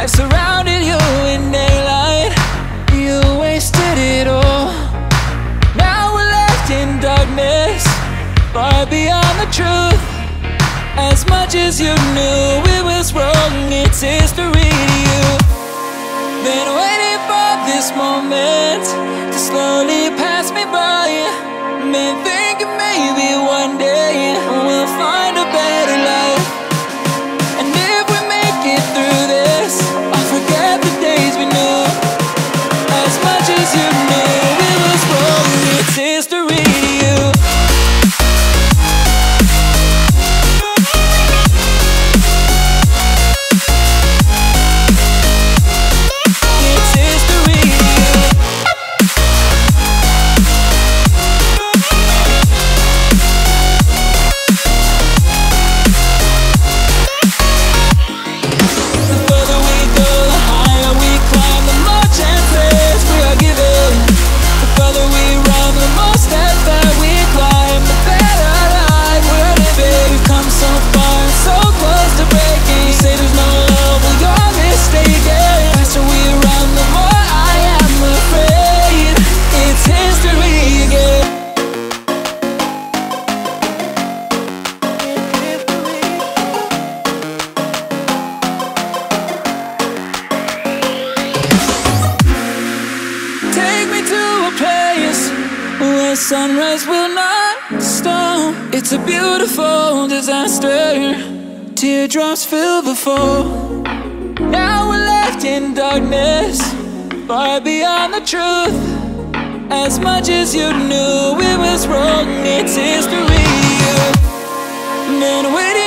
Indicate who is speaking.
Speaker 1: I surrounded you in daylight, you wasted it all. Now we're left in darkness, far beyond the truth. As much as you knew it was wrong, it's history to you. Been waiting for this moment to slowly pass me by. Been thinking maybe one day we'll find a better life. And if we make it through this, I'll forget the days we knew. As much as you knew it was wrong, it's history to you. Sunrise will not stop. It's a beautiful disaster. Teardrops fill the fall. Now we're left in darkness, far beyond the truth. As much as you knew it was wrong, it's history. Been waiting